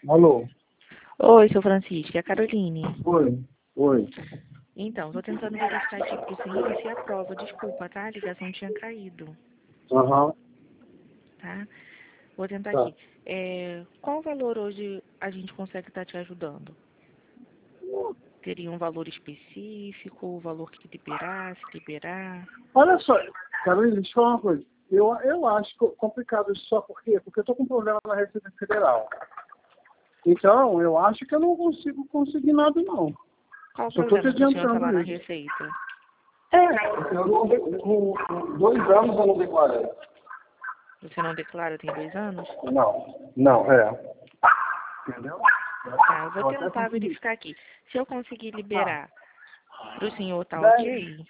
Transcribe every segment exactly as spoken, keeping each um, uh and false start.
Alô? Oi, seu Francisco, é a Caroline. Oi, oi. Então, estou tentando verificar aqui para o senhor se aprova. Desculpa, tá? A ligação tinha caído, Aham, tá? Vou tentar tá. aqui. É, qual valor hoje a gente consegue estar te ajudando? Teria um valor específico, o valor que liberar, se liberar? Olha só, Carolina, deixa eu falar uma coisa. Eu, eu acho co- complicado isso, só por quê? Porque eu tô com um problema na Receita Federal. Então, eu acho que eu não consigo conseguir nada, não. Qual o Só tô te problema para o senhor estar lá adiantando na isso. Receita? É, eu não, de- com com dois anos eu não declarei. Você não declara tem dois anos? Não, não, é. Entendeu? Tá, eu vou Eu até tentar consegui. verificar aqui. Se eu conseguir Tá. liberar para o senhor, tá Dez. ok?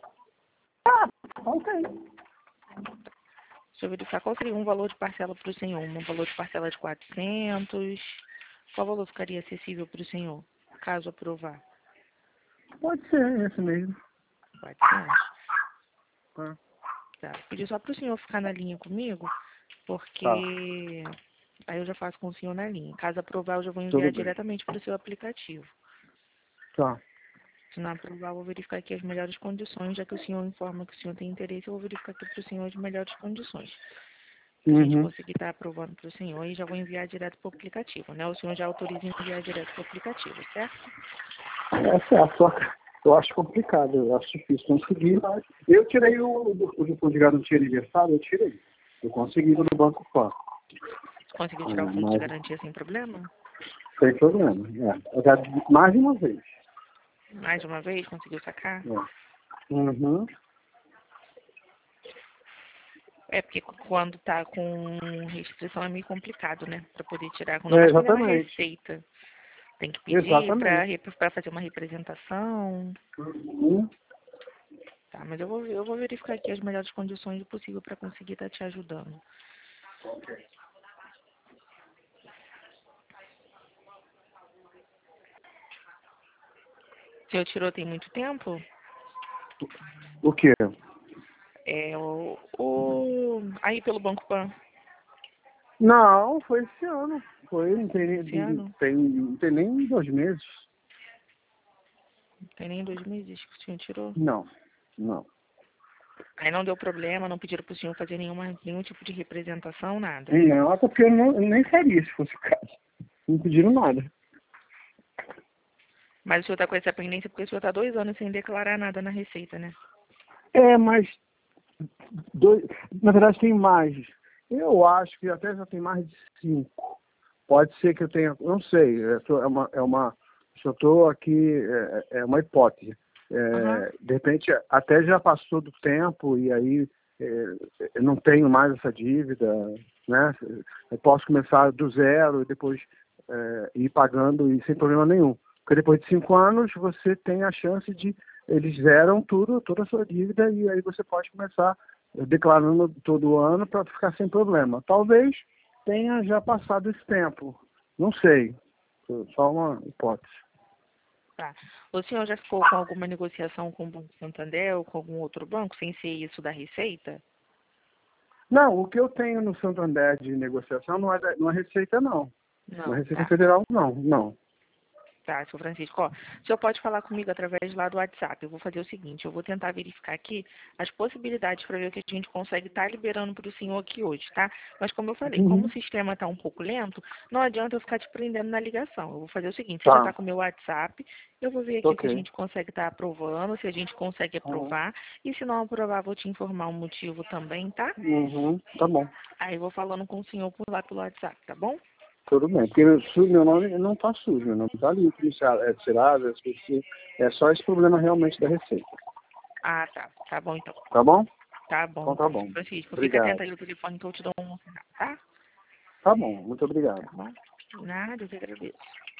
Ok. Deixa eu verificar qual seria um valor de parcela para o senhor. Um valor de parcela de quatrocentos. Qual valor ficaria acessível para o senhor, caso aprovar? Pode ser esse mesmo. quatrocentos. Tá. Tá. Pedi só para o senhor ficar na linha comigo, Tá, porque aí eu já faço com o senhor na linha. Caso aprovar, eu já vou tudo enviar bem. diretamente para o seu aplicativo. Tá. Se não aprovar, eu vou verificar aqui as melhores condições, já que o senhor informa que o senhor tem interesse, eu vou verificar aqui para o senhor as melhores condições. A gente Uhum. conseguir estar aprovando para o senhor e já vou enviar direto para o aplicativo, né? O senhor já autoriza enviar direto para o aplicativo, certo? É certo, só que eu acho complicado, eu acho difícil conseguir, mas eu tirei o, o, o fundo de garantia aniversário, eu tirei. Eu consegui no Banco Pan. Conseguiu Ah, tirar o fundo de mas garantia sem problema? sem problema. É. Eu já, mais de uma vez. Mais de uma vez, conseguiu sacar? É. Uhum. É porque quando tá com restrição é meio complicado, né? Para poder tirar, ainda É, mais quando é na exatamente. receita. Tem que pedir Exatamente. para fazer uma representação. Uhum. Tá, mas eu vou, eu vou verificar aqui as melhores condições possível para conseguir estar te ajudando. O senhor tirou tem muito tempo? O quê? É o, o aí pelo Banco Pan Não, foi esse ano. Foi, não tem, esse nem- ano? tem, não tem nem dois meses. Não tem nem dois meses que o senhor tirou? Não, não. Aí não deu problema, não pediram para o senhor fazer nenhuma, nenhum tipo de representação, nada. Não, até porque eu, não, eu nem faria se fosse o caso. Não pediram nada. Mas o senhor está com essa pendência porque o senhor está dois anos sem declarar nada na Receita, né? É, mas dois, na verdade tem mais. Eu acho que até já tem mais de cinco. Pode ser que eu tenha, não sei, é só- é uma, é uma só estou aqui, é, é uma hipótese. Aham. É, de repente até já passou do tempo e aí é, eu não tenho mais essa dívida, né? Eu posso começar do zero e depois é, ir pagando e sem problema nenhum. Porque depois de cinco anos você tem a chance de eles zeram tudo, toda a sua dívida e aí você pode começar declarando todo ano para ficar sem problema. Talvez tenha já passado esse tempo. Não sei. Só uma hipótese. Tá. O senhor já ficou com alguma negociação com o Banco Santander ou com algum outro banco, sem ser isso da Receita? Não, o que eu tenho no Santander de negociação não é, da- não é Receita, não. Não é Não, Receita tá. Federal, não. Não. Tá, seu Francisco, ó, o senhor pode falar comigo através lá do WhatsApp. Eu vou fazer o seguinte, eu vou tentar verificar aqui as possibilidades para ver o que a gente consegue estar liberando para o senhor aqui hoje, tá? Mas como eu falei, como o Uhum. sistema está um pouco lento, não adianta eu ficar te prendendo na ligação. Eu vou fazer o seguinte, você já está Tá. com o meu WhatsApp, eu vou ver aqui o que a Ok. gente consegue estar aprovando, se a gente consegue Uhum. aprovar, e se não aprovar, vou te informar o motivo também, tá? Uhum. Tá bom. Aí eu vou falando com o senhor por lá pelo WhatsApp, tá bom? Tudo bem. Porque meu, su- meu nome não está sujo, meu nome está limpo, iniciado, é tirado, é, esqueci. É só esse problema realmente da Receita. Ah, tá. Tá bom então. Tá bom? Tá Então bom. tá bom. Francisco, fica atento Obrigado. aí no telefone que eu te dou um sinal, tá? Tá bom. Muito Tá obrigado. bom? Nada, eu que agradeço.